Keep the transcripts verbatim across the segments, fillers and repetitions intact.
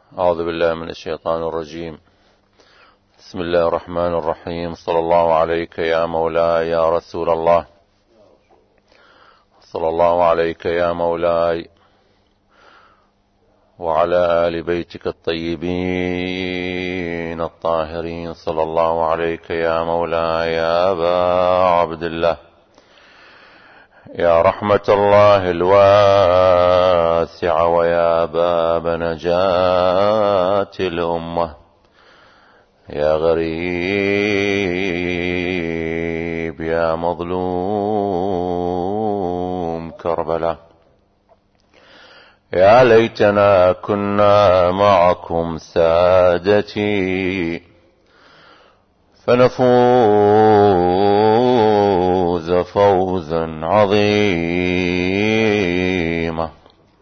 أعوذ بالله من الشيطان الرجيم. بسم الله الرحمن الرحيم. صلى الله عليك يا مولاي يا رسول الله، صلى الله عليك يا مولاي وعلى آل بيتك الطيبين الطاهرين. صلى الله عليك يا مولاي يا أبا عبد الله، يا رحمة الله الواسعة ويا باب نجاة الأمة، يا غريب يا مظلوم كربلاء، يا ليتنا كنا معكم سادتي فنفوز فوزا عظيما.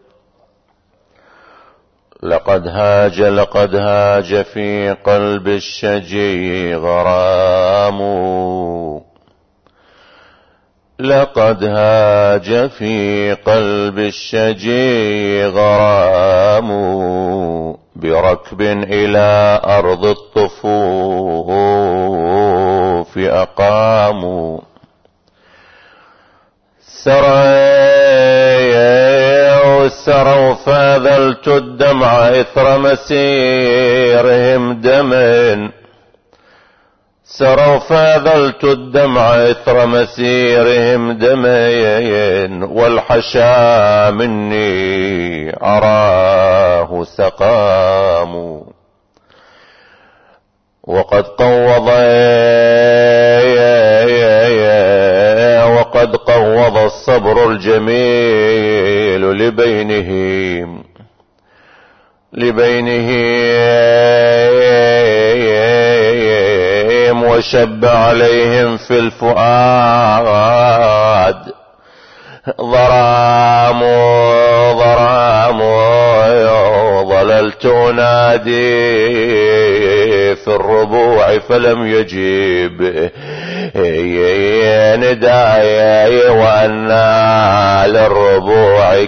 لقد هاج لقد هاج في قلب الشجي غرام، لقد هاج في قلب الشجي غرام، بركب إلى أرض الطفوف أقاموا. سروا سروا فاذلت الدمع إثر مسيرهم دما، سروا فاذلت الدمع إثر مسيرهم دمين، والحشا مني أراه سقام. وقد قوض وقد قوض الصبر الجميل لبينهم لبينهم وشب عليهم في الفؤاد ضرام ضرام. ظللت نادي في الربوع فلم يجيب نداي، وأنا للربوع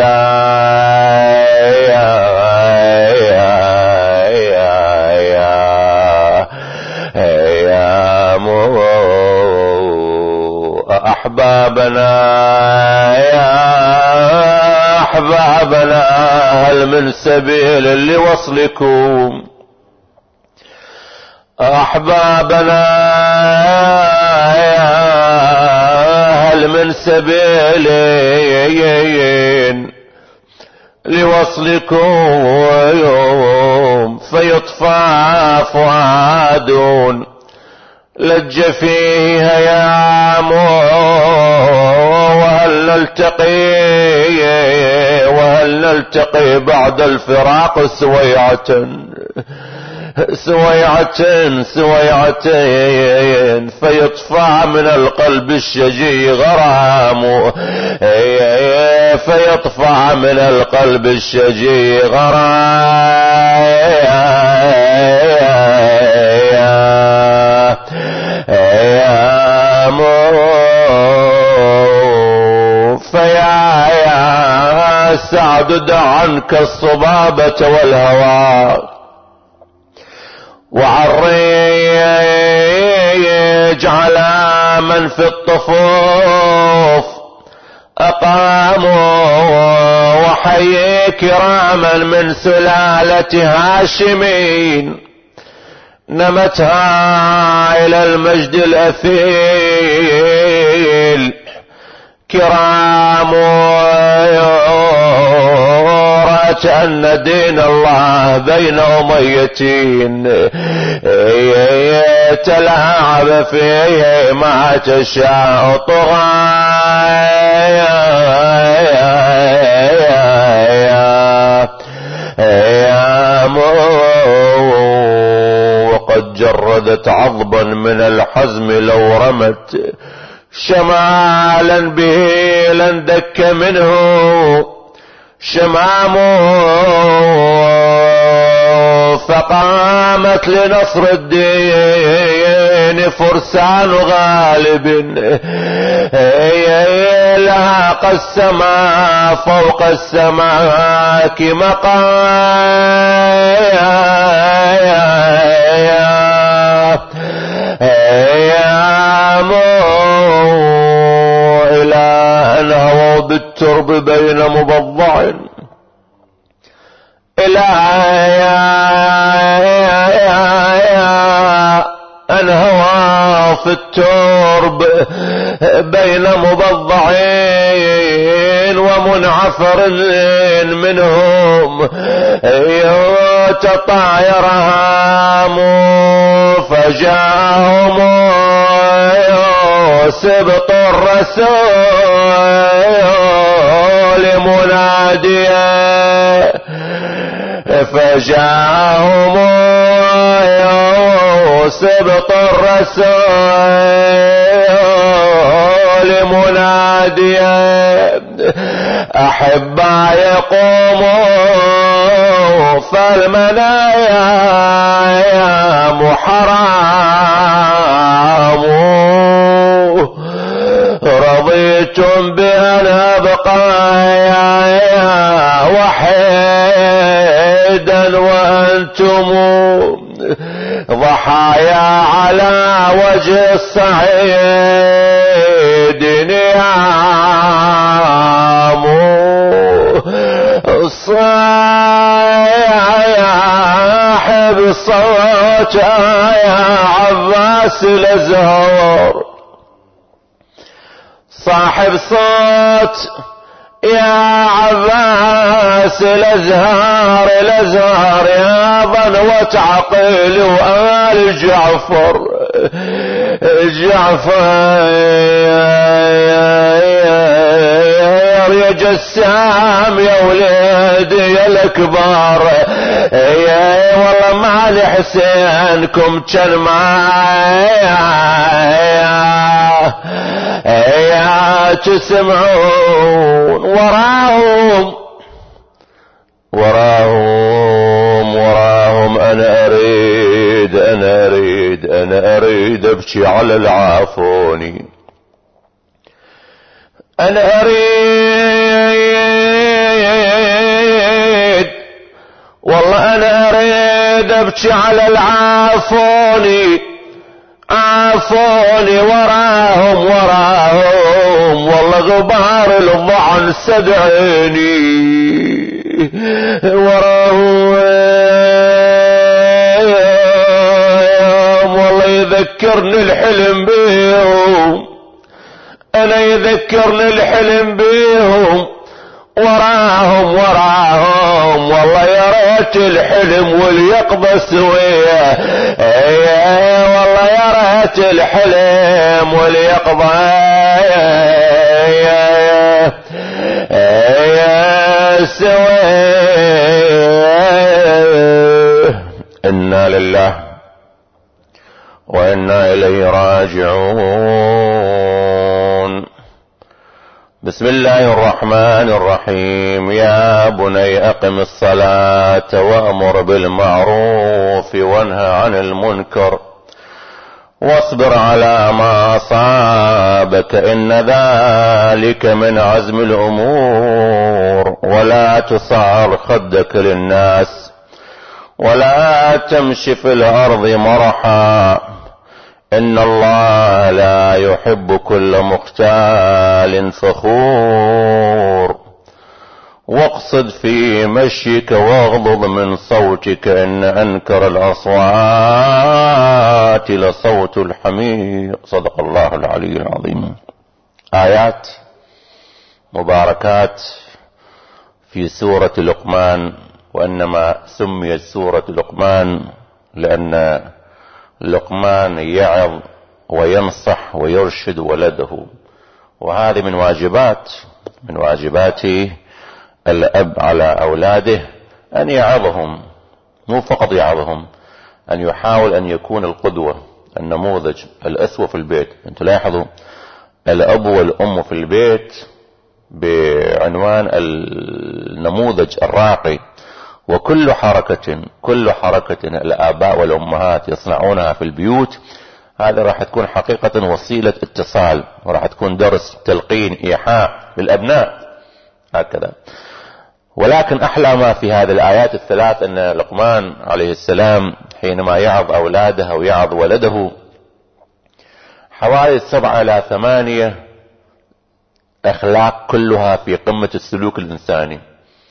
كلام. أحبابنا يا أحبابنا هل من سبيل لوصلكم؟ أحبابنا هل من سبيل لوصلكم؟ فيطفى فؤاد لج فيه هيام، وهل نلتقي وهل نلتقي بعد الفراق سويعة سويعة سويعتين، فيطفى من القلب الشجي غرام، فيطفى من القلب الشجي غرام. فيا يا سعد دع عنك الصبابة والهوى، وعريج على من في الطفوف أقاموا، وحيي كراما من سلالة هاشمين نمتها إلى المجد الأثيل. كرام رأت أن دين الله بين أميتين، تلاعب فيه ما تشاء طغايا. وقد جردت عضبا من الحزم لو رمت شمالا به لندك منه شمام. فقامت لنصر الدين فرسان غالب، لها السماء فوق السماء مقام. انهوى في الترب بين مبضعين ومنعفر منهم يتطاير هاموا فجاءهم سبط الرسول مناديا فجاءهم سبط الرسول مناديا أحبا يقوموا فالمنايا محرام رضيتم بأن أبقى وحيدا وأنتم ضحايا على وجه الصعيد نيام صاحب الصوت يا عباس الازهر صاحب صوت يا عباس الازهار الازهار يا ضنوة عقيل وآل جعفر جعفر يا جسام يا وليدي يا الكبار يا والله ما لحسينكم كان معايا يا تسمعون وراهم وراهم وراهم انا اريد انا اريد انا اريد ابكي على العافوني انا اريد والله انا اريد ابكي على العافوني عافوني وراهم وراهم والله غبار الضعن سدعيني وراهم والله يذكرني الحلم بيهم انا يذكرني الحلم بيهم وراهم وراهم والله يا ريت الحلم واليقظة سويه والله يا ريت الحلم واليقظة سويه إنا لله وإنا إليه راجعون. بسم الله الرحمن الرحيم. يا بني أقم الصلاة وأمر بالمعروف وانهى عن المنكر واصبر على ما أصابك إن ذلك من عزم الأمور ولا تصعر خدك للناس ولا تمشي في الأرض مرحا إن الله لا يحب كل مختال فخور واقصد في مشيك واغضض من صوتك إن أنكر الأصوات لصوت الحمير. صدق الله العلي العظيم. آيات مباركات في سورة لقمان، وإنما سميت سورة لقمان لأن لقمان يعظ وينصح ويرشد ولده، وهذه من واجبات من واجبات الأب على أولاده أن يعظهم، مو فقط يعظهم، أن يحاول أن يكون القدوة النموذج الأسوة في البيت. أنتم لاحظوا الأب والأم في البيت بعنوان النموذج الراقي، وكل حركة كل حركة الآباء والأمهات يصنعونها في البيوت هذا راح تكون حقيقة وسيلة اتصال، وراح تكون درس تلقين إيحاء للأبناء هكذا. ولكن أحلى ما في هذه الآيات الثلاث أن لقمان عليه السلام حينما يعظ أولاده أو يعظ ولده حوالي سبعة إلى ثمانية أخلاق كلها في قمة السلوك الإنساني.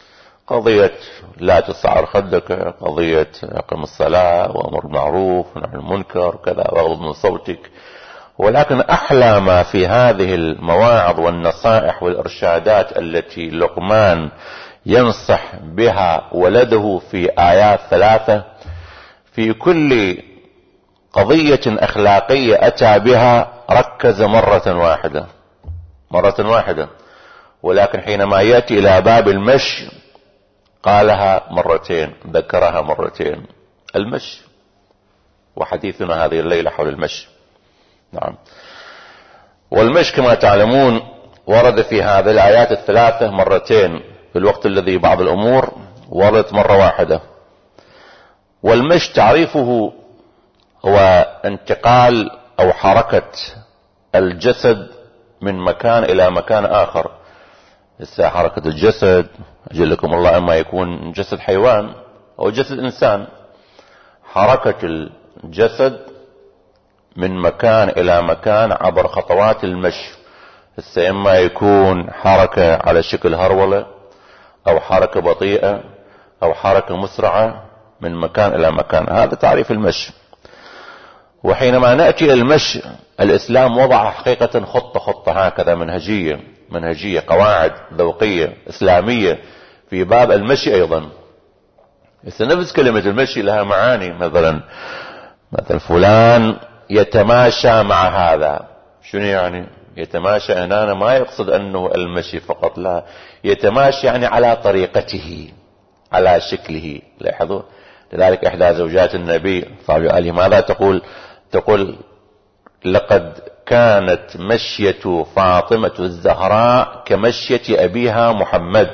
قضية لا تصعر خدك، قضية أقم الصلاة وأمر بالمعروف ونهي عن المنكر وكذا واغض من صوتك. ولكن أحلى ما في هذه المواعظ والنصائح والإرشادات التي لقمان ينصح بها ولده في آيات ثلاثة، في كل قضية أخلاقية أتى بها ركز مرة واحدة مرة واحدة، ولكن حينما يأتي إلى باب المشي قالها مرتين، ذكرها مرتين. المشي، وحديثنا هذه الليلة حول المشي. نعم. والمشي كما تعلمون ورد في هذه الآيات الثلاثة مرتين، في الوقت الذي بعض الأمور وردت مرة واحدة. والمشي تعريفه هو انتقال أو حركة الجسد من مكان إلى مكان آخر. هسه حركة الجسد أجلكم الله إما يكون جسد حيوان أو جسد إنسان. حركة الجسد من مكان إلى مكان عبر خطوات المشي، هسه إما يكون حركة على شكل هرولة أو حركة بطيئة أو حركة مسرعة من مكان إلى مكان. هذا تعريف المشي. وحينما نأتي إلى المشي الإسلام وضع حقيقة خطة خطة هكذا منهجية منهجية قواعد ذوقية إسلامية في باب المشي أيضا. نفس كلمة المشي لها معاني. مثلا مثلا فلان يتماشى مع هذا. شنو يعني يتماشى؟ هنا ما يقصد أنه المشي فقط، لا، يتماشى يعني على طريقته على شكله. لاحظوا لذلك إحدى زوجات النبي صلى الله عليه وسلم ماذا تقول؟ تقول لقد كانت مشية فاطمة الزهراء كمشية أبيها محمد.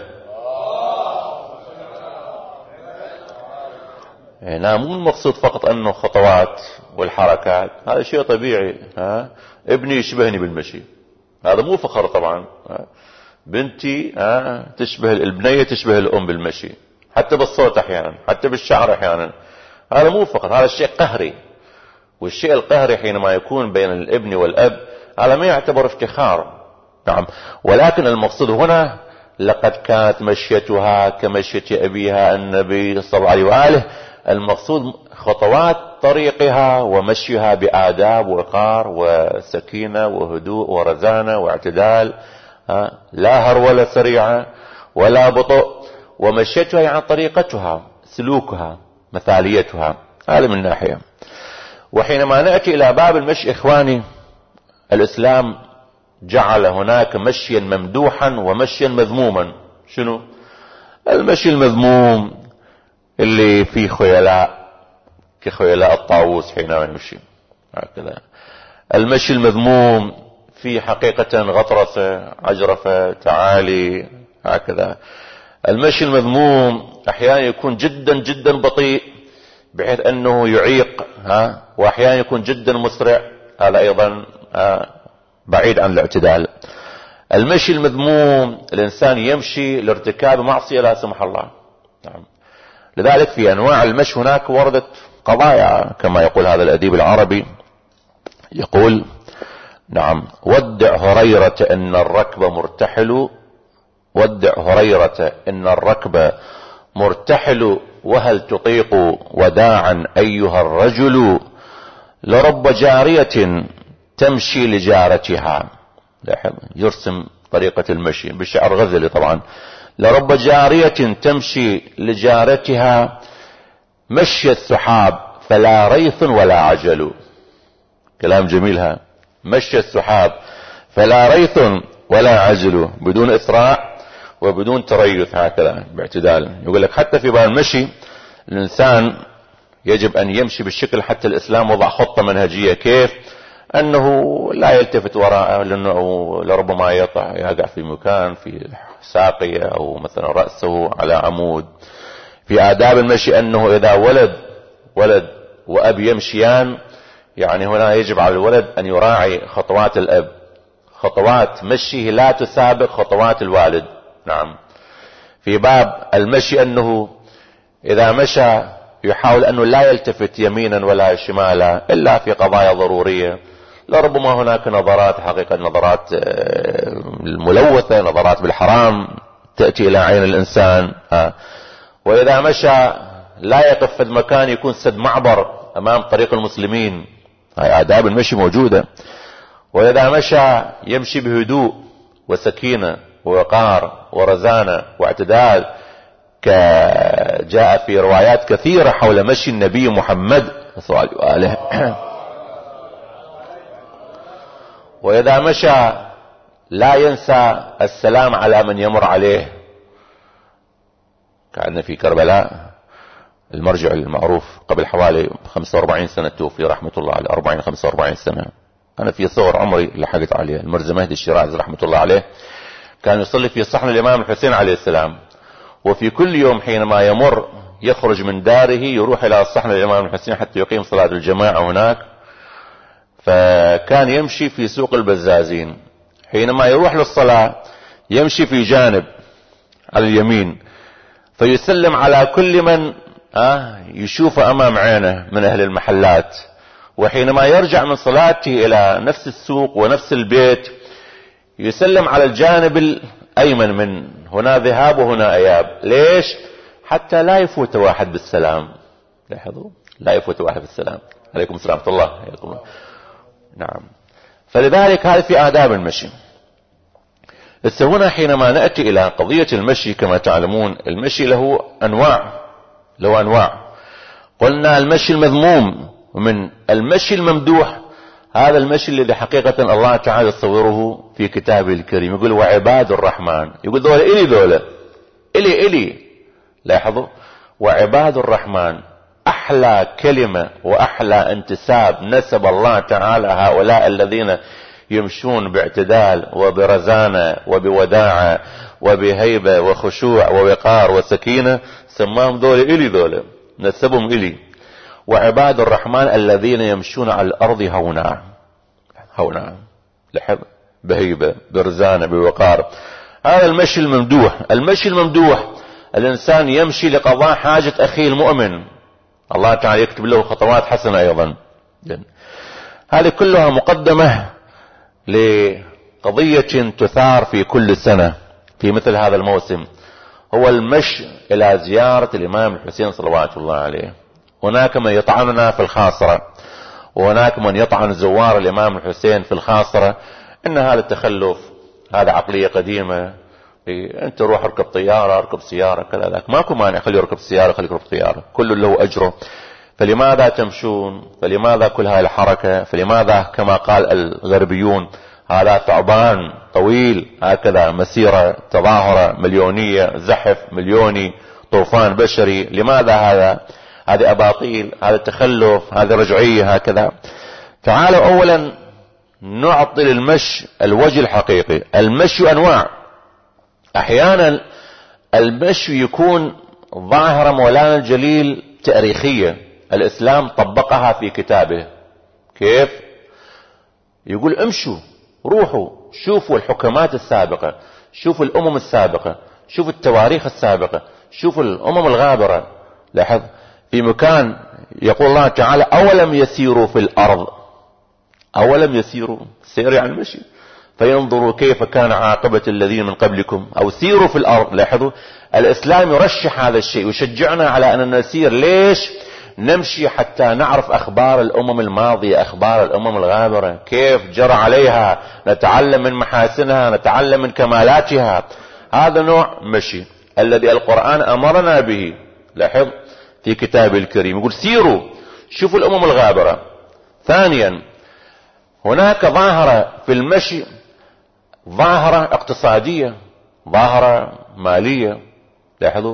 هنا مو المقصود فقط أنه خطوات والحركات، هذا شيء طبيعي. ها؟ ابني يشبهني بالمشي، هذا مو فخر طبعا. ها؟ بنتي ها؟ تشبه البنية تشبه الأم بالمشي، حتى بالصوت أحيانا، حتى بالشعر أحيانا. هذا مو فخر، هذا الشيء قهري. والشيء القهري حينما يكون بين الابن والأب هذا ما يعتبر افتخار. نعم. ولكن المقصود هنا لقد كانت مشيتها كمشية أبيها النبي صلى الله عليه وآله. المقصود خطوات طريقها ومشيها بآداب ووقار وسكينة وهدوء ورزانة واعتدال، لا هرولة سريعة ولا بطء. ومشيتها يعني طريقتها سلوكها مثاليتها. هذا من ناحية. وحينما نأتي إلى باب المشي إخواني، الإسلام جعل هناك مشيا ممدوحا ومشيا مذموما. شنو المشي المذموم؟ اللي فيه خيلاء كخيلاء الطاووس حينما يمشي هكذا. المشي المذموم فيه حقيقة غطرسة عجرفة تعالي هكذا. المشي المذموم أحيانا يكون جدا جدا بطيء بحيث أنه يعيق، ها، وأحيانا يكون جدا مسرع، هذا أيضا بعيد عن الاعتدال. المشي المذموم الإنسان يمشي لارتكاب معصية لا سمح الله. نعم. لذلك في أنواع المشي هناك وردت قضايا كما يقول هذا الأديب العربي، يقول نعم: ودع هريرة إن الركب مرتحل، ودع هريرة إن الركب مرتحل، وهل تطيق وداعا أيها الرجل، لرب جارية تمشي لجارتها. لاحظ يرسم طريقة المشي بالشعر غزلي طبعا. لرب جارية تمشي لجارتها مشي السحاب فلا ريث ولا عجل. كلام جميلها. مشي السحاب فلا ريث ولا عجل، بدون إسراع وبدون تريث، هكذا باعتدال. يقول لك حتى في باب المشي الإنسان يجب أن يمشي بالشكل. حتى الإسلام وضع خطة منهجية كيف أنه لا يلتفت وراءه، لأنه لربما يقع يقع في مكان في ساقية أو مثلا رأسه على عمود. في آداب المشي أنه إذا ولد ولد وأب يمشيان، يعني هنا يجب على الولد أن يراعي خطوات الأب، خطوات مشيه لا تسابق خطوات الوالد. نعم. في باب المشي أنه إذا مشى يحاول أنه لا يلتفت يمينا ولا شمالا إلا في قضايا ضرورية. لربما هناك نظرات حقيقة نظرات الملوثة، نظرات بالحرام تأتي إلى عين الإنسان. آه. وإذا مشى لا يقف في المكان، يكون سد معبر أمام طريق المسلمين. هاي آداب المشي موجودة. وإذا مشى يمشي بهدوء وسكينة ووقار ورزانة واعتدال، كجاء في روايات كثيرة حول مشي النبي محمد صلى الله عليه وآله. وإذا مشى لا ينسى السلام على من يمر عليه. كان في كربلاء المرجع المعروف قبل حوالي خمسة وأربعين سنة توفي رحمة الله عليه، أربعين خمسة وأربعين سنة. أنا في صغر عمري لحقت عليه. المرزا مهدي الشيرازي رحمة الله عليه كان يصلي في صحن الإمام الحسين عليه السلام، وفي كل يوم حينما يمر يخرج من داره يروح إلى صحن الإمام الحسين حتى يقيم صلاة الجماعة هناك. فكان يمشي في سوق البزازين، حينما يروح للصلاة يمشي في جانب على اليمين فيسلم على كل من آه يشوف أمام عينه من أهل المحلات. وحينما يرجع من صلاته إلى نفس السوق ونفس البيت يسلم على الجانب الأيمن، من هنا ذهاب وهنا إياب. ليش؟ حتى لا يفوت واحد بالسلام. لاحظوا، لا يفوت واحد بالسلام. عليكم السلام ورحمة الله. عليكم. نعم. فلذلك هذا في آداب المشي. بس هنا حينما نأتي إلى قضية المشي، كما تعلمون المشي له أنواع، له أنواع. قلنا المشي المذموم، ومن المشي الممدوح هذا المشي الذي حقيقة الله تعالى يصوره في كتابه الكريم. يقول وعباد الرحمن، يقول ذولا إلي ذولا إلي إلي لاحظوا، وعباد الرحمن أحلى كلمة وأحلى انتساب نسب الله تعالى هؤلاء الذين يمشون باعتدال وبرزانة وبوداعة وبهيبة وخشوع ووقار وسكينة، سماهم ذولا إلي ذولا، نسبهم إلي. وعباد الرحمن الذين يمشون على الأرض هونا هونا، لحظ بهيبة برزانة بوقار. هذا المشي الممدوح. المشي الممدوح الإنسان يمشي لقضاء حاجة أخيه المؤمن، الله تعالى يكتب له خطوات حسنة أيضا. هذه كلها مقدمة لقضية تثار في كل سنة في مثل هذا الموسم، هو المشي إلى زيارة الإمام الحسين صلوات الله عليه. هناك من يطعننا في الخاصرة، وهناك من يطعن زوار الإمام الحسين في الخاصرة إن هذا التخلف، هذا عقلية قديمة، أنت روح اركب طيارة اركب سيارة كذا ذاك، ماكو مانع، خلي يركب سيارة خلي يركب طيارة، كل له أجره. فلماذا تمشون؟ فلماذا كل هاي الحركة؟ فلماذا كما قال الغربيون هذا ثعبان طويل هكذا، مسيرة تظاهرة مليونية، زحف مليوني، طوفان بشري، لماذا هذا؟ هذه أباطيل، هذا تخلف، هذه رجعية هكذا. تعالوا أولا نعطي للمشي الوجه الحقيقي. المشي أنواع. أحيانا المشي يكون ظاهرة مولانا الجليل تاريخية، الإسلام طبقها في كتابه. كيف؟ يقول امشوا روحوا شوفوا الحكمات السابقة، شوفوا الأمم السابقة، شوفوا التواريخ السابقة، شوفوا الأمم الغابرة. لاحظ في مكان يقول الله تعالى أولم يسيروا في الأرض، أولم يسيروا، سير يعني المشي، فينظروا كيف كان عاقبة الذين من قبلكم، أو سيروا في الأرض. لاحظوا الإسلام يرشح هذا الشيء ويشجعنا على أن نسير. ليش؟ نمشي حتى نعرف أخبار الأمم الماضية، أخبار الأمم الغابرة، كيف جرى عليها، نتعلم من محاسنها، نتعلم من كمالاتها. هذا نوع مشي الذي القرآن أمرنا به. لاحظ في كتابه الكريم يقول سيروا شوفوا الأمم الغابرة. ثانيا هناك ظاهرة في المشي، ظاهرة اقتصادية، ظاهرة مالية. لاحظوا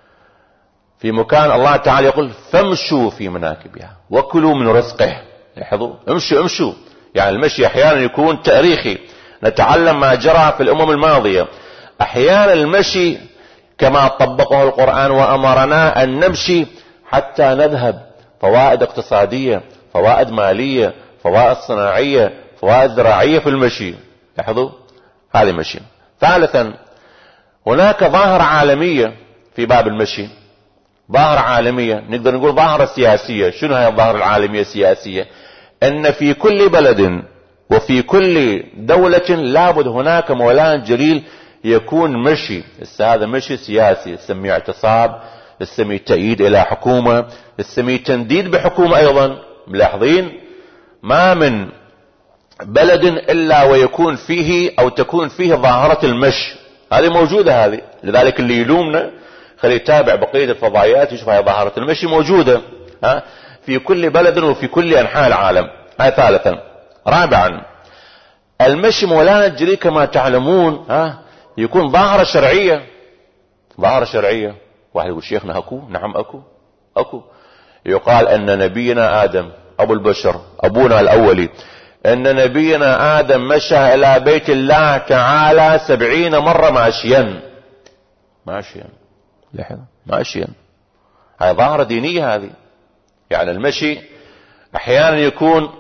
في مكان الله تعالى يقول فامشوا في مناكبها وكلوا من رزقه. لاحظوا امشوا امشوا، يعني المشي احيانا يكون تاريخي، نتعلم ما جرى في الامم الماضية. احيانا المشي كما طبقه القرآن وامرنا ان نمشي حتى نذهب، فوائد اقتصادية، فوائد مالية، فوائد صناعية، فوائد زراعية في المشي. لاحظوا هذه مشي. ثالثا هناك ظاهرة عالمية في باب المشي، ظاهرة عالمية نقدر نقول ظاهرة سياسية. شنو هي الظاهرة العالمية السياسية؟ ان في كل بلد وفي كل دولة لابد هناك مولانا الجليل يكون مشي، هذا مشي سياسي، تسميه اعتصاب، تسميه تأييد الى حكومة، تسميه تنديد بحكومة ايضا. ملاحظين ما من بلد الا ويكون فيه او تكون فيه ظاهرة المشي، هذه موجودة هذه. لذلك اللي يلومنا خليه يتابع بقية الفضائيات يشوف هاي ظاهرة المشي موجودة ها في كل بلد وفي كل انحاء العالم. هاي ثالثا. رابعا المشي مولانا الجليل كما تعلمون ها يكون ظاهرة شرعية. ظاهرة شرعية. واحد يقول شيخنا اكو، نعم اكو اكو. يقال ان نبينا ادم ابو البشر ابونا الاولي ان نبينا ادم مشى الى بيت الله تعالى سبعين مرة ماشيا. ماشيا لحظة ماشيا. هاي ظاهرة دينية هذه. يعني المشي احيانا يكون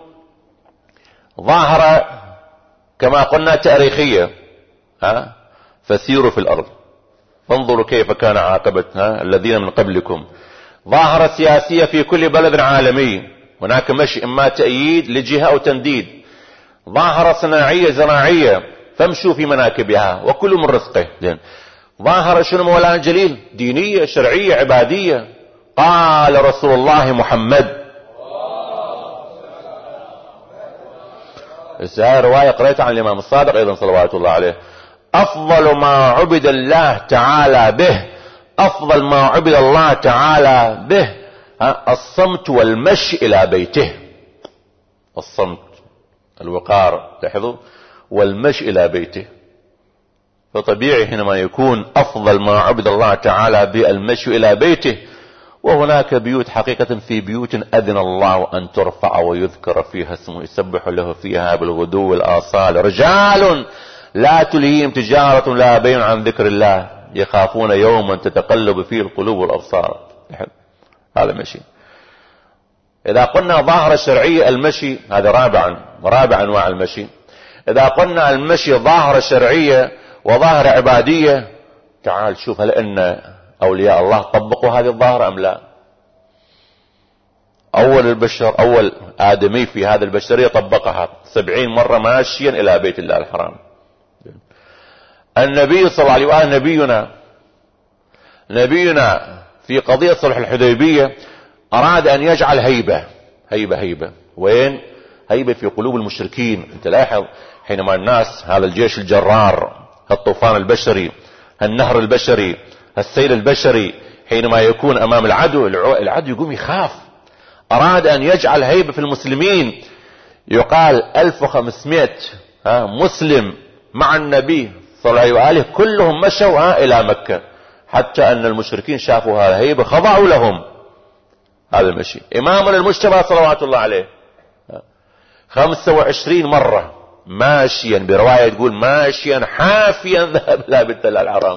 ظاهرة كما قلنا تاريخية ها فسيروا في الارض فانظروا كيف كان عاقبة ها الذين من قبلكم. ظاهرة سياسية في كل بلد عالمي، هناك مشي اما تأييد لجهة او تنديد. ظاهرة صناعية زراعية فامشوا في مناكبها وكلوا من رزقه. زين. ظاهرة شنو مولانا الجليل؟ دينية شرعية عبادية. قال رسول الله محمد، هاي رواية قريتها عن الامام الصادق ايضا صلوات الله عليه، افضل ما عبد الله تعالى به، افضل ما عبد الله تعالى به الصمت والمشي الى بيته. الصمت الوقار لاحظوا والمشي الى بيته. فطبيعي حينما يكون افضل ما عبد الله تعالى به المشي الى بيته، وهناك بيوت حقيقة في بيوت اذن الله ان ترفع ويذكر فيها اسمه يسبح له فيها بالغدو والآصال رجال لا تلهيهم تجارة لا بيع عن ذكر الله يخافون يوما تتقلب فيه القلوب والابصار. هذا مشي. اذا قلنا ظاهرة شرعية المشي هذا رابعا رابع انواع المشي. اذا قلنا المشي ظاهرة شرعية وظاهرة عبادية، تعال شوف هل ان اولياء الله طبقوا هذه الظاهرة ام لا؟ اول البشر اول ادمي في هذه البشرية طبقها سبعين مرة ماشيا الى بيت الله الحرام. النبي صلى الله عليه وآله نبينا نبينا في قضية صلح الحديبية اراد ان يجعل هيبة هيبة هيبة وين؟ هيبة في قلوب المشركين. انت لاحظ حينما الناس هذا الجيش الجرار الطوفان البشري النهر البشري السيل البشري حينما يكون امام العدو العدو يقوم يخاف. اراد ان يجعل هيبة في المسلمين. يقال الف وخمسمائة مسلم مع النبي صلى الله عليه وآله كلهم مشوا الى مكة، حتى ان المشركين شافوا هذا هيبة خضعوا لهم. هذا المشي. امامنا المجتبى صلوات الله عليه خمسة وعشرين مرة ماشيا، برواية تقول ماشيا حافيا ذهب لا بيت الله الحرام.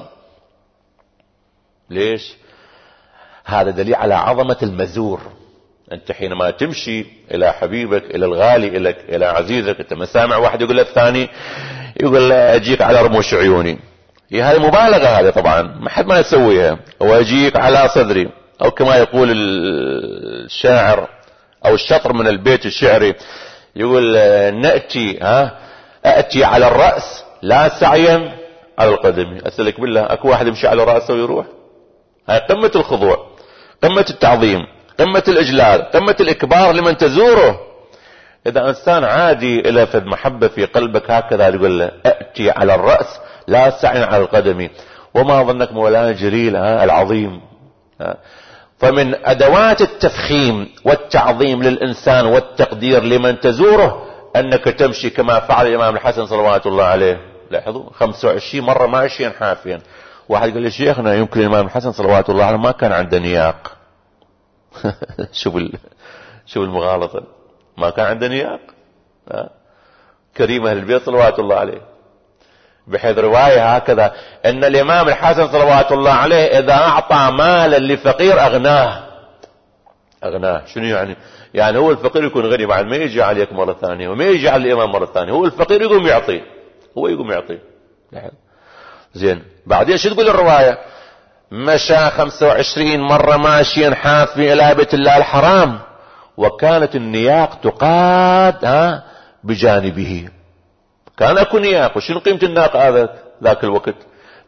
ليش؟ هذا دليل على عظمة المزور. انت حينما تمشي الى حبيبك الى الغالي لك الى عزيزك، انت مسامع واحد يقول للثاني يقول اجيك على رموش عيوني. هي هذه مبالغة هذه طبعا ما حد ما يسويها. واجيك على صدري، او كما يقول الشاعر او الشطر من البيت الشعري يقول نأتي ها اتي على الرأس لا سعيا على القدم. اسألك بالله اكو واحد يمشي على رأسه ويروح؟ هاي قمة الخضوع، قمة التعظيم، قمة الاجلال، قمة الاكبار لمن تزوره. اذا انسان عادي الى فد محبة في قلبك هكذا يقول له اتي على الرأس لا سعيا على القدم. وما ظنك مولانا الجليل ها العظيم. ها فمن ادوات التفخيم والتعظيم للانسان والتقدير لمن تزوره انك تمشي كما فعل الامام الحسن صلوات الله عليه. لاحظوا خمسة وعشرين مرة ماشيا حافيا. واحد قال لي شيخنا يمكن الامام الحسن صلوات الله عليه ما كان عنده نياق. شوف ال... شوف المغالطة. ما كان عنده نياق. كريم اهل البيت صلوات الله عليه. بحيث رواية هكذا ان الامام الحسن صلوات الله عليه اذا اعطى مالا لفقير اغناه. اغناه شنو يعني؟ يعني هو الفقير يكون غني بعد ما يجي عليك مرة ثانية وما يجي على الامام مرة ثانية، هو الفقير يقوم يعطيه، هو يقوم يعطيه. زين بعدين شو تقول الرواية؟ مشى خمسة وعشرين مرة ماشيا حافي الى بيت الله الحرام، وكانت النياق تقاد ها بجانبه. كان اكو نياق. وشنو قيمة الناق هذا ذاك الوقت؟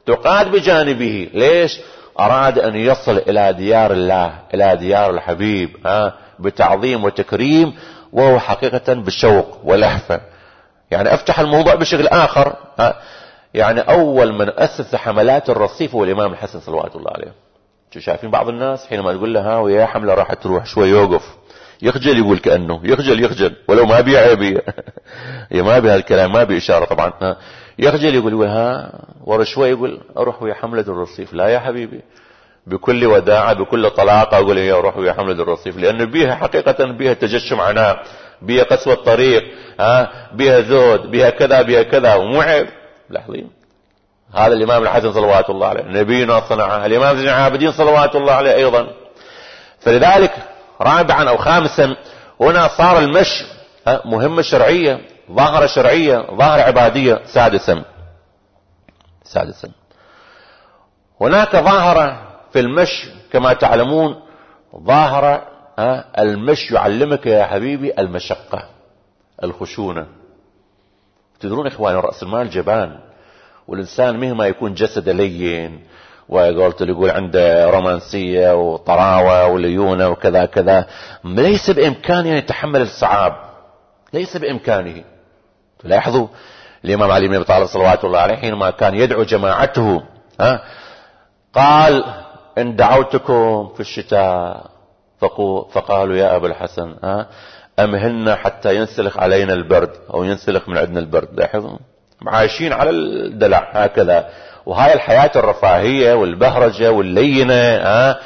تقاد بجانبه. ليش؟ أراد أن يصل إلى ديار الله، إلى ديار الحبيب، ها بتعظيم وتكريم، وهو حقيقة بشوق ولهفة. يعني أفتح الموضوع بشكل آخر، ها يعني أول من أسس حملات الرصيف هو الإمام الحسن صلوات الله عليه. شو شايفين بعض الناس حينما تقول لها ويا حملة راح تروح شوي يوقف، يخجل، يقول كأنه يخجل يخجل ولو ما بي عيبية ما بي هالكلام، ما بي إشارة طبعا، ها يخجل يقول يقول ها ورا شوي يقول أروح ويا حملة الرصيف. لا يا حبيبي، بكل وداعة بكل طلاقة أقول يا أروح ويا حملة الرصيف، لأن بيها حقيقة بيها تجشم عناء، بيها قسوة طريق، ها بيها زود، بيها كذا بيها كذا، ومو عيب. لاحظين هذا الإمام الحسن صلوات الله عليه نبينا صنعه، الإمام زين العابدين صلوات الله عليه أيضا. فلذلك رابعا أو خامسا هنا صار المشي مهمة شرعية، ظاهرة شرعية، ظاهرة عبادية. سادسا سادسا هناك ظاهرة في المشي كما تعلمون، ظاهرة المشي يعلمك يا حبيبي المشقة، الخشونة. تدرون إخواني رأس المال جبان، والإنسان مهما يكون جسد لين وقلت يقول عنده رومانسية وطراوة وليونة وكذا كذا، ليس بإمكانه أن يتحمل الصعاب، ليس بإمكانه. تلاحظوا الإمام علي بن أبي طالب صلوات الله عليه حينما كان يدعو جماعته، ها قال إن دعوتكم في الشتاء فقالوا يا أبا الحسن ها أمهلنا حتى ينسلخ علينا البرد أو ينسلخ من عندنا البرد. لاحظوا عايشين على الدلع هكذا. وهاي الحياة الرفاهية والبهرجة واللينة ها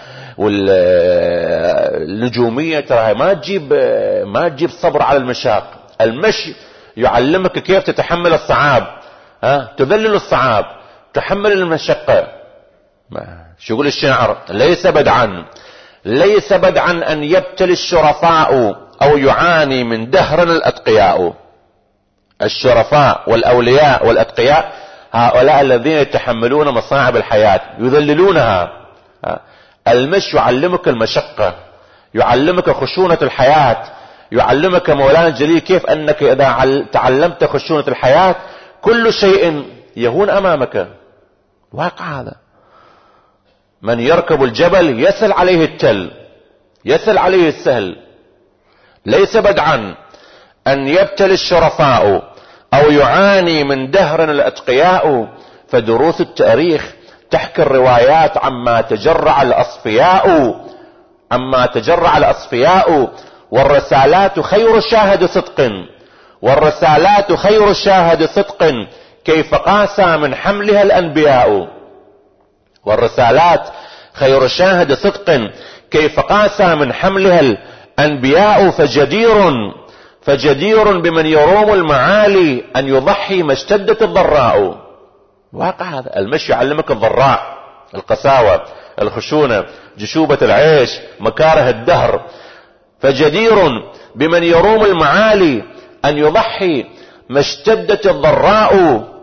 والنجومية ترى ما تجيب ما تجيب صبر على المشاق. المشي يعلمك كيف تتحمل الصعاب، ها تذلل الصعاب، تحمل المشقة. شو يقول الشاعر؟ ليس بدعا ليس بدعا أن يبتلي الشرفاء أو يعاني من دهر الأتقياء. الشرفاء والأولياء والأتقياء هؤلاء الذين يتحملون مصاعب الحياة يذللونها. المشي يعلمك المشقة، يعلمك خشونة الحياة، يعلمك مولانا الجليل كيف أنك إذا تعلمت خشونة الحياة كل شيء يهون أمامك. واقع هذا. من يركب الجبل يسل عليه التل، يسل عليه السهل. ليس بدعا أن يبتلي الشرفاء أو يعاني من دهر الأتقياء، فدروس التاريخ تحكي الروايات عما تجرع الأصفياء، عما تجرع الأصفياء. والرسالات خير شاهد صدق، والرسالات خير شاهد صدق، كيف قاسى من حملها الأنبياء. والرسالات خير شاهد صدق، كيف قاسى من حملها الأنبياء. فجدير فجدير بمن يروم المعالي أن يضحي ما اشتدت الضراء. واقع هذا. المشي يعلمك الضراء، القساوة، الخشونة، جشوبة العيش، مكاره الدهر. فجدير بمن يروم المعالي أن يضحي ما اشتدت الضراء،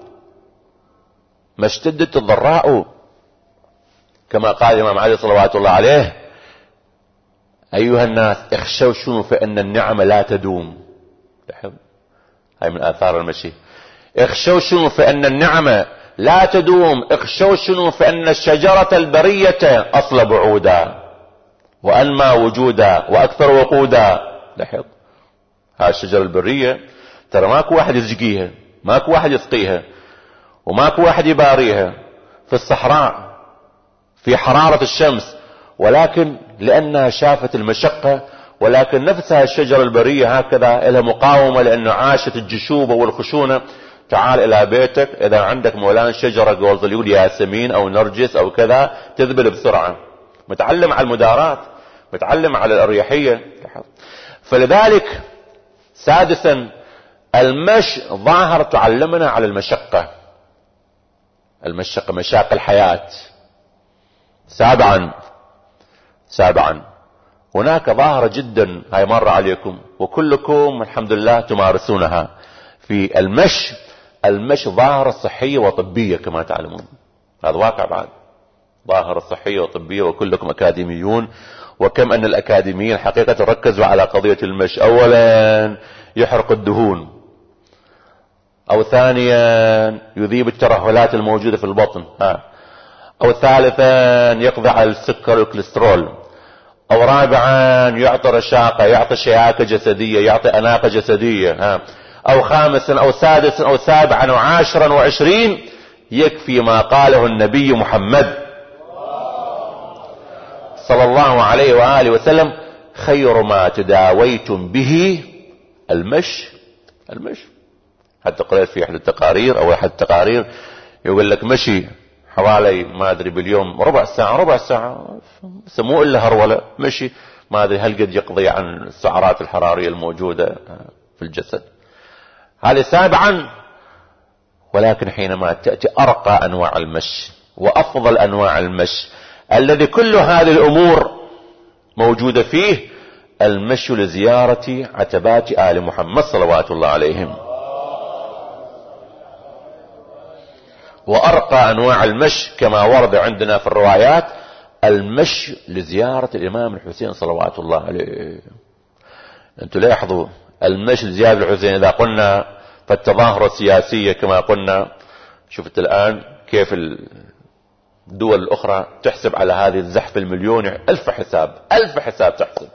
ما اشتدت الضراء. كما قال الإمام علي صلوات الله عليه: أيها الناس اخشوا شنو فإن النعم لا تدوم. هاي من آثار المشي. اخشوا شنو فإن النعم لا تدوم، اخشوا شنو فإن الشجرة البرية أصل بعودا وأنمى وجودا وأكثر وقودا. لاحظ هاي الشجرة البرية ترى ماكو واحد يسقيها، ماكو واحد يسقيها، وماكو واحد يباريها في الصحراء في حرارة الشمس، ولكن لأنها شافت المشقة. ولكن نفسها الشجرة البرية هكذا لها مقاومة، لأنه عاشت الجشوبة والخشونة. تعال إلى بيتك إذا عندك مولانا شجرة قولت يقول ياسمين أو نرجس أو كذا تذبل بسرعة. متعلم على المدارات، متعلم على الأريحية. فلذلك سادسا المشي ظاهر تعلمنا على المشقة، المشقة مشاق الحياة. سابعا سابعا هناك ظاهرة جدا هاي مرة عليكم وكلكم الحمد لله تمارسونها في المشي. المشي ظاهرة صحية وطبية كما تعلمون، هذا واقع بعد، ظاهرة صحية وطبية، وكلكم أكاديميون. وكم أن الأكاديميين حقيقة ركزوا على قضية المشي. أولا يحرق الدهون، أو ثانيا يذيب الترهلات الموجودة في البطن، ها. أو ثالثا يقضي على السكر والكوليسترول، أو رابعا يعطي رشاقة، يعطي شياكة جسدية، يعطي أناقة جسدية، ها. أو خامسا أو سادسا أو سابعا أو عاشرا وعشرين يكفي ما قاله النبي محمد صلى الله عليه وآله وسلم: خير ما تداويتم به المشي. المشي. حتى قرأت في أحد التقارير أو أحد التقارير يقول لك مشي حوالي ما أدري باليوم ربع ساعة ربع ساعة، سموه إلا هرولة، مشي ما أدري هل قد يقضي عن السعرات الحرارية الموجودة في الجسد. هذه سابعا. ولكن حينما تأتي أرقى أنواع المشي وأفضل أنواع المشي الذي كل هذه الأمور موجودة فيه، المشي لزيارة عتبات آل محمد صلوات الله عليهم. وأرقى أنواع المشي كما ورد عندنا في الروايات المشي لزيارة الإمام الحسين صلوات الله عليه. أنتم لاحظوا المشي لزيارة الحسين، إذا قلنا فالتظاهرة السياسية كما قلنا، شفت الآن كيف الدول الأخرى تحسب على هذه الزحف المليوني ألف حساب، ألف حساب تحسب.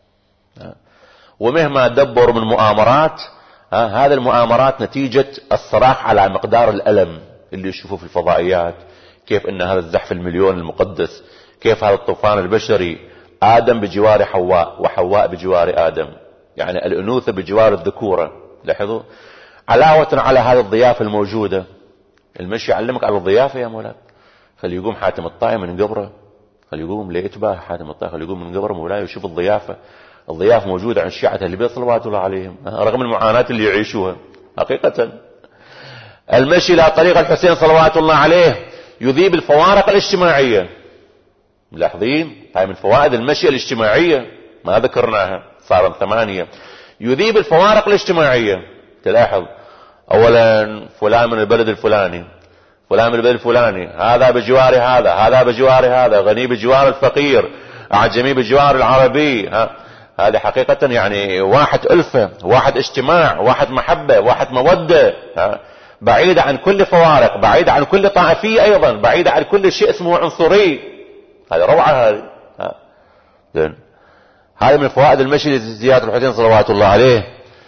ومهما دبروا من مؤامرات، هذه المؤامرات نتيجة الصراخ على مقدار الألم اللي يشوفوه في الفضائيات، كيف ان هذا الزحف المليون المقدس، كيف هذا الطوفان البشري، آدم بجوار حواء وحواء بجوار آدم، يعني الأنوثة بجوار الذكورة. لاحظوا علاوة على هذه الضيافة الموجودة. المشي يعلمك على الضيافة يا مولاي. خلي يقوم حاتم الطائي من قبره، خلي يقوم ليتباه حاتم الطائي، خلي يقوم من قبره مولاي ويشوف الضيافة. الضيافة موجودة عند شيعة أهل البيت صلوات الله عليهم رغم المعاناة اللي يعيشوها حقيقة. المشي إلى طريق الحسين صلوات الله عليه يذيب الفوارق الاجتماعية. ملاحظين هاي من فوائد المشي الاجتماعية ما ذكرناها، صار ثمانية. يذيب الفوارق الاجتماعية. تلاحظ اولا فلان من البلد الفلاني، فلان من البلد الفلاني، هذا بجوار هذا، هذا بجوار هذا، غني بجوار الفقير، اعجمي بجوار العربي. ها هذه حقيقة يعني واحد ألفة، واحد اجتماع، واحد محبة، واحد مودة، ها بعيدة عن كل فوارق، بعيدة عن كل طائفية، ايضا بعيدة عن كل شيء اسمه عنصري. هذه روعة هذه. ها هذه من فوائد المشي لزيارة الحسين صلوات الله عليه.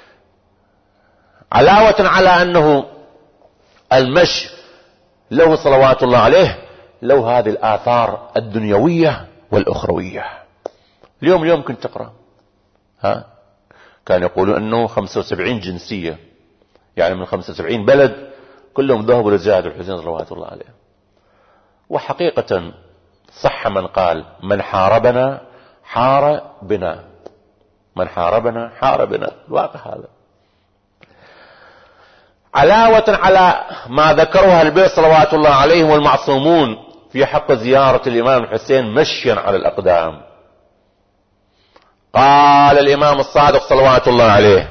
علاوة على انه المشي له صلوات الله عليه له هذه الآثار الدنيوية والأخروية. اليوم اليوم كنت تقرأ، ها كان يقولون انه خمسة وسبعين جنسية، يعني من خمسة وسبعين بلد كلهم ذهبوا لزيارة الحسين صلوات الله عليه. وحقيقة صح من قال من حاربنا حار بنا، من حاربنا حار بنا، الواقع هذا. علاوة على ما ذكرها البيت صلوات الله عليهم والمعصومون في حق زيارة الإمام الحسين مشيا على الأقدام. قال الإمام الصادق صلوات الله عليه: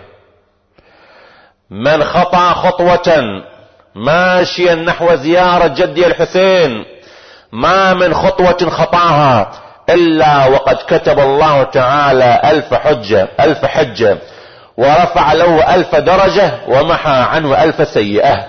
من خطأ خطوة ماشيا نحو زيارة جدي الحسين ما من خطوة خطاها إلا وقد كتب الله تعالى ألف حجة ألف حجة ورفع له ألف درجة ومحى عنه ألف سيئة.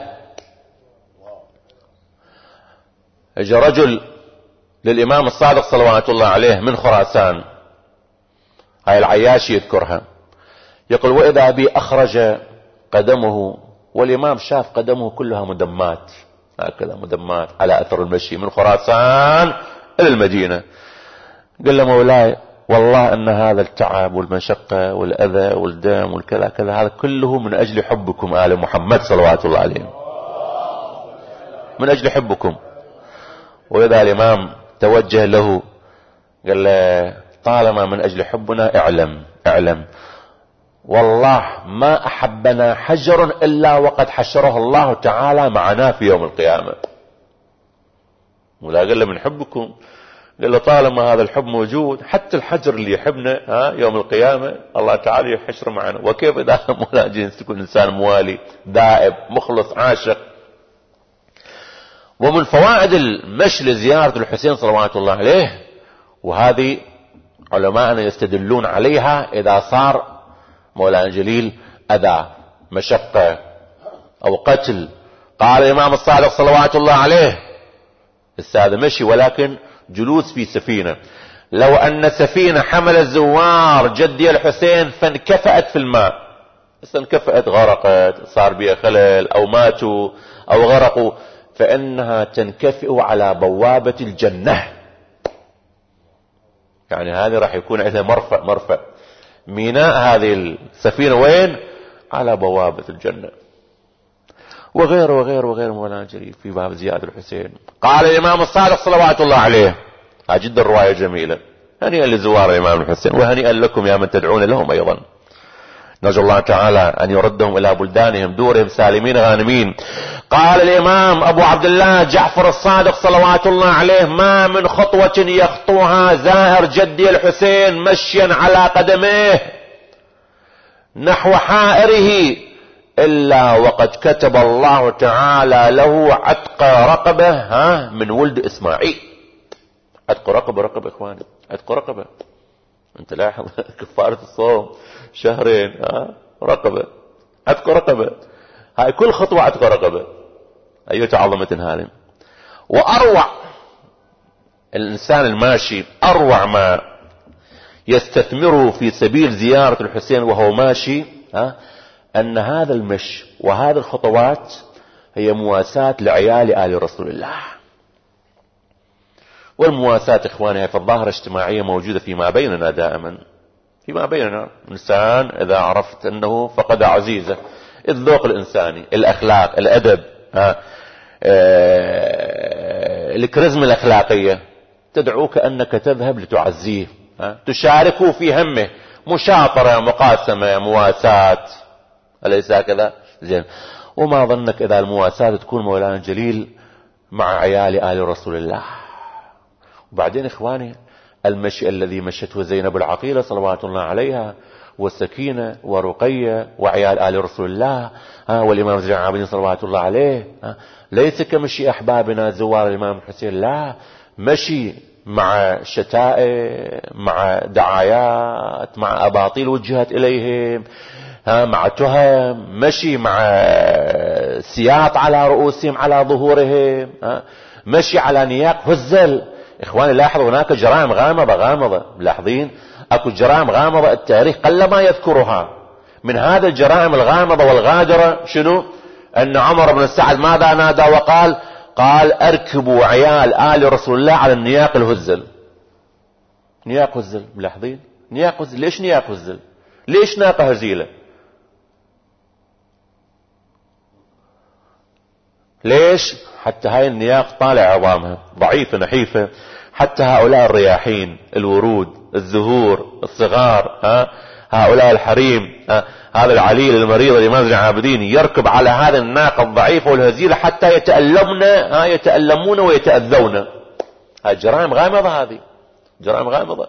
اجى رجل للإمام الصادق صلوات الله عليه من خراسان، هاي العياشي يذكرها، يقول: وإذا بي أخرج قدمه، والإمام شاف قدمه كلها مدمات، هكذا مدمات على أثر المشي من خراسان إلى المدينة. قال له: مولاي والله أن هذا التعب والمشقة والأذى والدم والكذا كذا هذا كله من أجل حبكم آل محمد صلوات الله عليهم، من أجل حبكم. وإذا الإمام توجه له قال له: طالما من أجل حبنا اعلم اعلم والله ما أحبنا حجر إلا وقد حشره الله تعالى معنا في يوم القيامة. ولا قال له من حبكم، قال له طالما هذا الحب موجود حتى الحجر اللي يحبنا ها يوم القيامة الله تعالى يحشره معنا. وكيف إذا مولا جنس تكون إنسان موالي دائب مخلص عاشق. ومن فوائد المشي لزيارة الحسين صلوات الله عليه، وهذه علماءنا يستدلون عليها إذا صار مولانا الجليل أذى مشقة أو قتل. قال الإمام الصادق صلوات الله عليه السادة مشي ولكن جلوس في سفينة، لو أن سفينة حمل الزوار جدي الحسين فانكفأت في الماء، انكفأت غرقت صار بها خلل أو ماتوا أو غرقوا، فإنها تنكفئ على بوابة الجنة. يعني هذه راح يكون عندها مرفأ مرفأ ميناء هذه السفينة وين؟ على بوابة الجنة. وغيره وغيره وغيره مولانا الجليل في باب زياد الحسين. قال الإمام الصادق صلوات الله عليه، ها جدا الرواية جميلة، هنيئا لزوار الإمام الحسين وهنيئا لكم يا من تدعون لهم أيضا. نرجو الله تعالى أن يردهم إلى بلدانهم دورهم سالمين غانمين. قال الإمام أبو عبد الله جعفر الصادق صلوات الله عليه: ما من خطوة يخطوها زائر جدي الحسين مشيا على قدميه نحو حائره إلا وقد كتب الله تعالى له عتق رقبة ها من ولد إسماعيل. عتق رقبة رقبة إخواني، عتق رقبة. أنت لاحظ كفارة الصوم شهرين، ها رقبة، عتق رقبة. هاي كل خطوة عتق رقبة. أيها عظمة هذه. وأروع الإنسان الماشي، أروع ما يستثمره في سبيل زيارة الحسين وهو ماشي، ها أن هذا المشي وهذه الخطوات هي مواساة لعيال آل رسول الله. والمواساة إخواني في الظاهرة اجتماعية موجودة فيما بيننا دائما، فيما بيننا. إنسان إذا عرفت أنه فقد عزيزة، الذوق الإنساني، الأخلاق، الأدب، ها آه، الكاريزما الأخلاقية، تدعوك أنك تذهب لتعزيه، ها تشاركه في همه، مشاطرة، مقاسمة، مواساة، أليس هكذا؟ زين. وما ظنك إذا المواساة تكون مولانا الجليل مع عيال آل رسول الله. وبعدين إخواني المشي الذي مشته زينب العقيلة صلوات الله عليها والسكينة ورقية وعيال آل رسول الله، ها والإمام زين العابدين صلوات الله عليه، ها ليس كمشي أحبابنا زوار الإمام الحسين، لا، مشي مع شتائم، مع دعايات، مع أباطيل وجهت إليهم، ها مع تهم، مشي مع سياط على رؤوسهم على ظهورهم، ها مشي على نياق هزل. إخواني لاحظوا هناك جرائم غامضة غامضة، ملاحظين أكو جرائم غامضة التاريخ قل ما يذكرها. من هذا الجرائم الغامضة والغادرة شنو؟ أن عمر بن سعد ماذا نادى وقال؟ قال: أركبوا عيال آل رسول الله على النياق الهزل. نياق هزل، ملاحظين؟ نياق هزل. ليش نياق هزل؟ ليش ناقة هزيلة؟ ليش؟ حتى هاي النياق طالع عظامها ضعيفة نحيفة، حتى هؤلاء الرياحين، الورود، الزهور، الصغار، ها هؤلاء الحريم، ها هذا العليل المريض الإمام زين العابدين يركب على هذا الناقة الضعيفة والهزيلة حتى يتألمون، ها يتألمون ويتأذون. هاي جرائم غامضة، هذه جرائم غامضة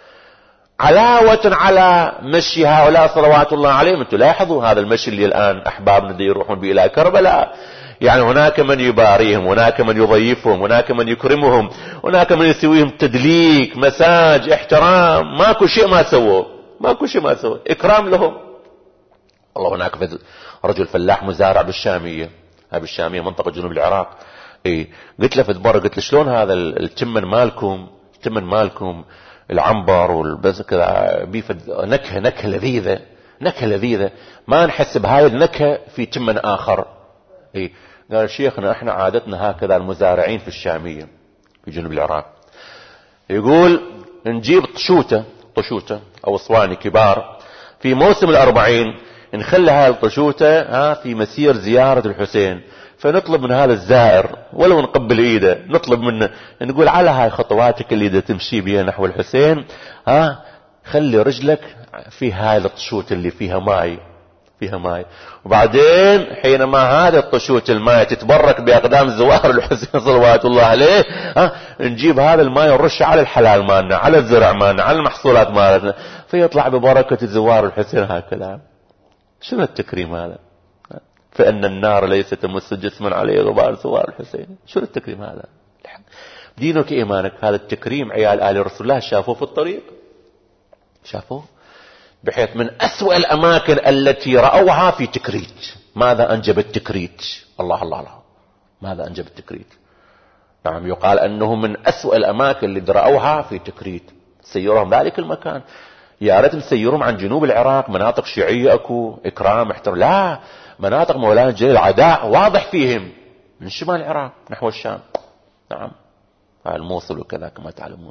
علاوة على مشي هؤلاء صلوات الله عليهم. انتم لاحظوا هذا المشي اللي الآن أحبابنا دي يروحون به إلى كربلاء، يعني هناك من يباريهم، هناك من يضيفهم، هناك من يكرمهم، هناك من يسويهم تدليك، مساج، احترام، ماكو شيء ما سووه، ماكو شيء ما سووه، إكرام لهم. الله هناك رجل فلاح مزارع بالشامية، هاي بالشامية منطقة جنوب العراق، اي قلت له في دبر، قلت له شلون هذا التمن مالكم، التمن مالكم العنبر والبز كذا بيفد نكهة نكهة لذيذة، نكهة لذيذة، ما نحس بهاي النكهة في تمن آخر. اي قال شيخنا احنا عادتنا هكذا المزارعين في الشامية في جنوب العراق، يقول نجيب طشوتة طشوتة او صواني كبار في موسم الأربعين، نخلي هاي الطشوتة ها في مسير زيارة الحسين، فنطلب من هذا الزائر ولو نقبل ايده، نطلب منه نقول على هاي خطواتك اللي دا تمشي بها نحو الحسين، ها خلي رجلك في هاي الطشوت اللي فيها ماي، فيها ماي. وبعدين حينما هذا الطشوت الماء تتبرك بأقدام زوار الحسين صلوات الله عليه، ها نجيب هذا الماء نرش على الحلال مالنا، على الزرع مالنا، على المحصولات مالنا، فيطلع ببركة زوار الحسين هكذا. شنو التكريم هذا؟ فإن النار ليست تمس جسما عليه غبار زوار الحسين. شنو التكريم هذا؟ دينك إيمانك. هذا التكريم عيال آل رسول الله شافوه في الطريق، شافوه، بحيث من أسوأ الأماكن التي رأوها في تكريت، ماذا أنجب التكريت؟ الله الله الله، ماذا أنجب التكريت؟ نعم، يقال أنه من أسوأ الأماكن اللي درأوها في تكريت، سيرهم ذلك المكان. يا ريت نسيرهم عن جنوب العراق، مناطق شيعية اكو اكرام احترام، لا، مناطق مولانا الجليل عداء واضح فيهم من شمال العراق نحو الشام. نعم، الموصل وكذا كما تعلمون.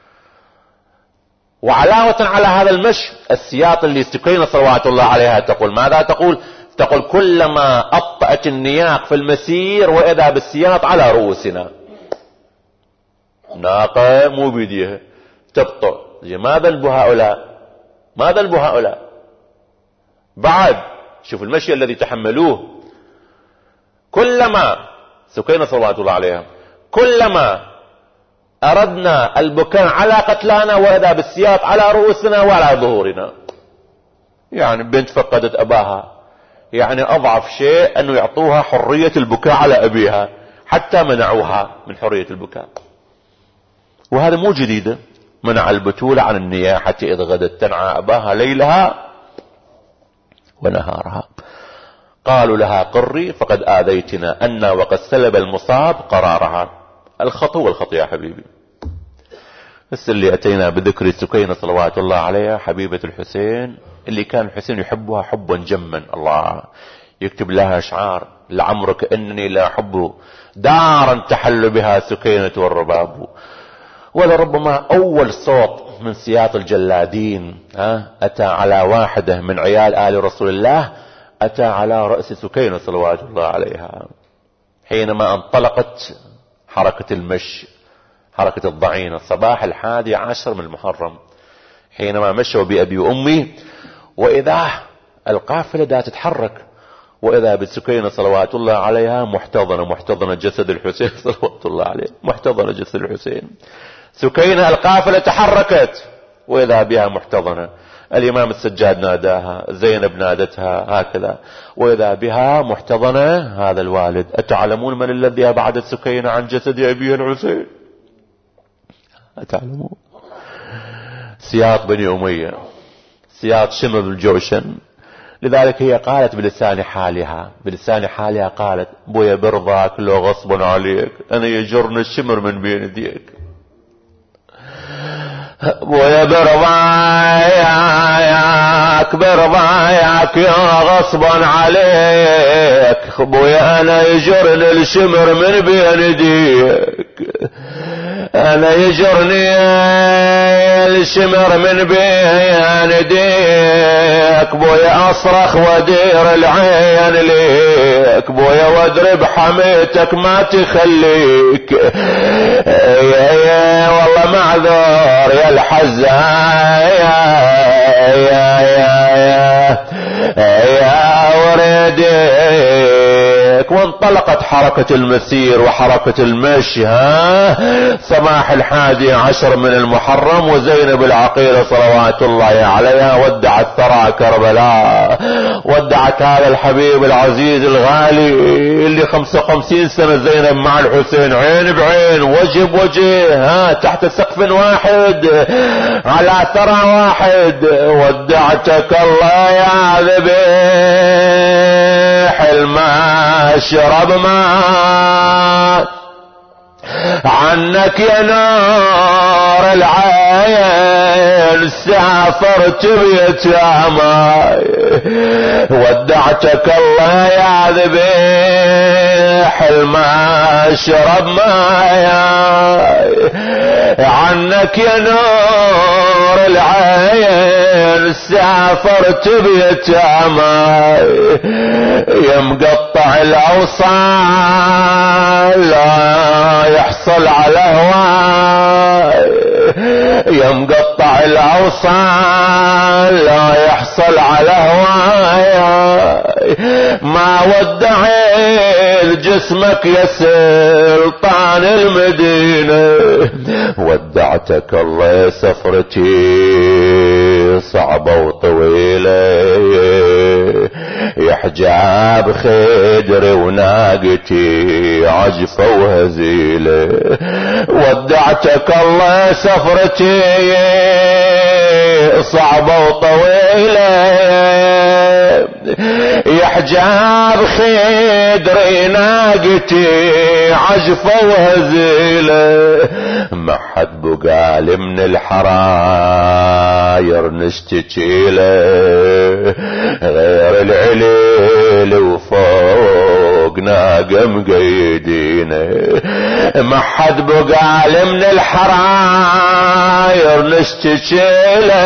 وعلاوة على هذا المشي، السياط اللي سكينة صلوات الله عليها تقول ماذا تقول؟ تقول كلما أبطأت النياق في المسير وإذا بالسياط على رؤوسنا. ناقة مو بيديها تبطأ، ما ذنب هؤلاء؟ ما ذنب هؤلاء؟ بعد شوف المشي الذي تحملوه. كلما سكينة صلوات الله عليها كلما أردنا البكاء على قتلانا وإذا بالسياط على رؤوسنا وعلى ظهورنا. يعني بنت فقدت أباها، يعني أضعف شيء أنه يعطوها حرية البكاء على أبيها، حتى منعوها من حرية البكاء. وهذا مو جديدة، منع البتولة عن النياحة حتى إذا غدت تنعى أباها ليلها ونهارها. قالوا لها قري فقد آذيتنا أن وقد سلب المصاب قرارها. الخطو والخطو يا حبيبي. بس اللي أتينا بذكر سكينة صلوات الله عليها حبيبة الحسين، اللي كان الحسين يحبها حبا جما. الله يكتب لها أشعار: لعمرك إنني لا أحب دارا تحل بها سكينة والرباب. ولربما أول صوت من سياط الجلادين ها أتى على واحدة من عيال آل رسول الله، أتى على رأس سكينة صلوات الله عليها حينما انطلقت حركة المشي، حركة الضعينة، صباح الحادي عشر من المحرم، حينما مشوا بأبي وأمي، وإذا القافلة دا تتحرك، وإذا بالسكينة صلوات الله عليها محتضنة محتضنة جسد الحسين صلوات الله عليه، محتضنة جسد الحسين. سكينة القافلة تحركت وإذا بها محتضنة. الإمام السجاد ناداها، زينب نادتها هكذا، وإذا بها محتضنة هذا الوالد. أتعلمون من الذي أبعدت سكينة عن جسد أبيها الحسين؟ أتعلمون؟ سياط بني أمية، سياط شمر الجوشن. لذلك هي قالت بلسان حالها، بلسان حالها قالت: بويا برضاك لو غصب عليك، أنا يجرني الشمر من بين يديك. بويا برضاياك برضاياك يا غصب عليك، بويا أنا يجرني الشمر من بين يديك، أنا يجرني الشمر من بين يديك، بويا أصرخ ودير العين ليك، بويا واضرب حميتك ما تخليك. يا يا والله معذور يا الحزايا يا يا يا يا ورديك. وانطلقت حركة المسير وحركة المشي ها صباح الحادي عشر من المحرم، وزينب العقيلة صلوات الله عليها ودعت ثرى كربلاء، ودعت هذا الحبيب العزيز الغالي اللي خمسة وخمسين سنة زينب مع الحسين عين بعين وجه بوجه ها تحت سقف واحد على ثرى واحد. ودعتك الله يا ذبيح الماء اشرب ماء، عنك يا نار العين سافرت بيتاماي. ودعتك الله يا ذبيح الماء اشرب ماي، عنك يا نور العين سافرت بيتاماي. يا مقطع الاوصال لا يحصل على هواي، يا مقطع الاوصال لا يحصل على هواي. ما ودعي جسمك يا سلطان المدينة، ودعتك الله سفرتي صعبة وطويلة، يا حجاب خدري وناقتي عجفة وهزيلة. ودعتك الله سفرتي صعبة وطويلة، يا حجاب خدري ناقتي عجفة وهزيلة ما حد بقال من الحراير نشتكيله غير العليل وفوق ناقة مقيدينه ما حد بقال من الحراير نشتكيله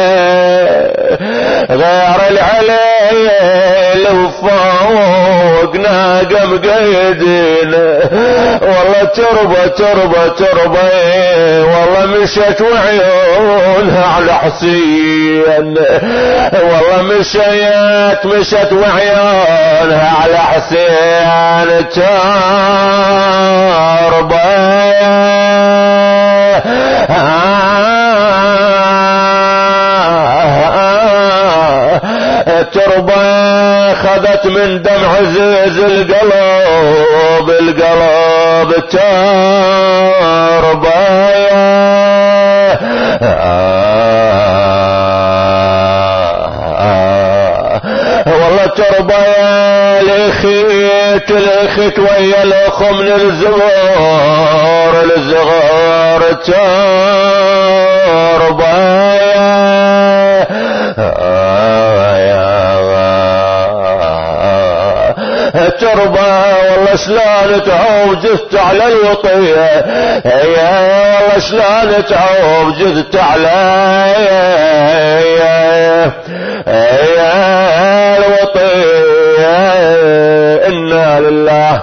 غير العليل وفوق ناقة مقيدينه والله تربة تربة تربة والله مشت وعيونها على حسين والله مشيت مشت وعيونها على حسين تربة تربة خذت من دمع عزيز القلب القلب تربة والله تربة لخيت لخيت ويا الخم للزغار الزغار تربة تربة والله شلون تعوب جثت على الوطية يا والله شلون تعوب جثت على الوطية إنا لله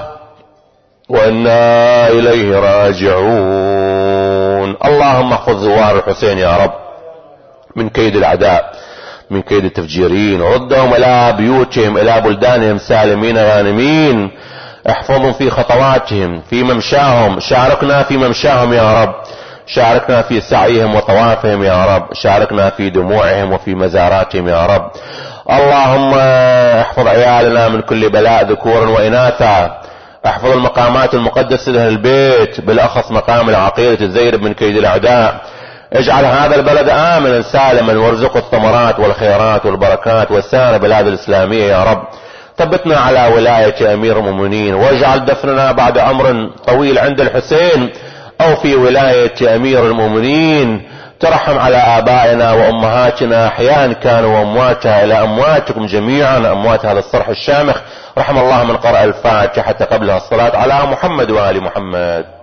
وإنا إليه راجعون. اللهم احفظ زوار الحسين يا رب من كيد الأعداء من كيد التفجيرين ردهم إلى بيوتهم إلى بلدانهم سالمين غانمين احفظهم في خطواتهم في ممشاهم شاركنا في ممشاهم يا رب شاركنا في سعيهم وطوافهم يا رب شاركنا في دموعهم وفي مزاراتهم يا رب. اللهم احفظ عيالنا من كل بلاء ذكورا وإناثا احفظ المقامات المقدسة لأهل البيت بالأخص مقام العقيدة الزينب من كيد الأعداء. اجعل هذا البلد آمنا سالما وارزقه الثمرات والخيرات والبركات والسائر البلاد الإسلامية يا رب. ثبتنا على ولاية أمير المؤمنين واجعل دفننا بعد أمر طويل عند الحسين أو في ولاية أمير المؤمنين. ترحم على آبائنا وأمهاتنا أحياء كانوا وأمواتها إلى أمواتكم جميعا أموات هذا الصرح الشامخ. رحم الله من قرأ الفاتحة قبلها الصلاة على محمد وآل محمد.